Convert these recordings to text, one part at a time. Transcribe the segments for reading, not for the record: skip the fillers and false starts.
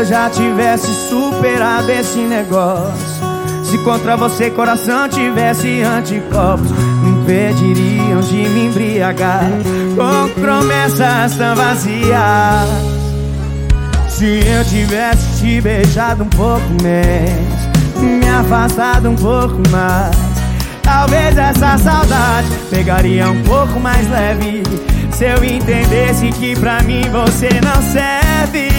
já tivesse superado esse negócio, se contra você coração tivesse anticorpos, me impediriam de me embriagar com promessas tão vazias. Se eu tivesse te beijado um pouco menos, me afastado um pouco mais, talvez essa saudade pegaria um pouco mais leve. Se eu entendesse que pra mim você não serve.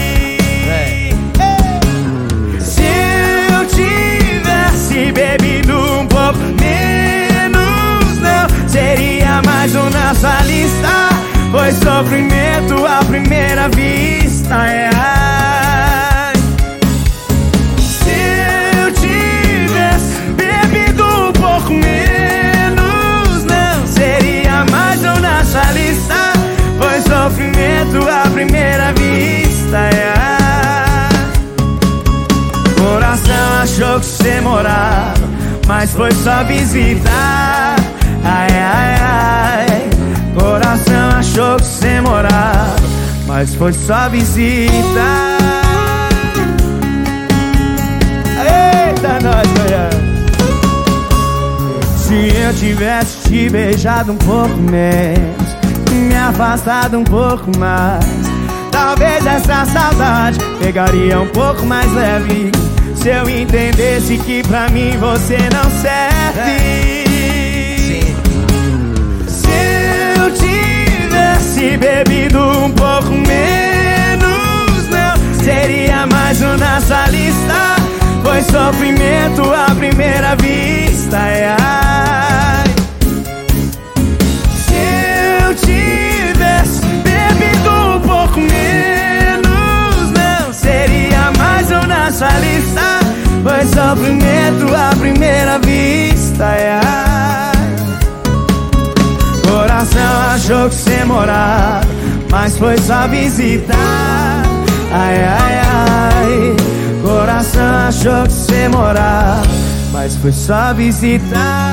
Se eu tivesse bebido um pouco menos, não seria mais um na sua lista. Foi sofrimento à primeira vista, Se eu tivesse bebido um pouco menos, não seria mais um na sua lista. Foi sofrimento à primeira vista, Coração achou que você morava, mas foi só visitar. Coração achou que você morava, mas foi só visitar. Eita, nós, Goiânia. Se eu tivesse te beijado um pouco menos, me afastado um pouco mais, talvez essa saudade pegaria um pouco mais leve. Se eu entendesse que pra mim você não serve. Se eu tivesse bebido um pouco menos, não seria mais um na sua lista. Foi sofrimento à primeira vista, Se eu tivesse bebido um pouco menos, não seria mais um na sua lista. Foi sofrimento à primeira vista, Coração achou que você morava, mas foi só visitar. Coração achou que você morava, mas foi só visitar.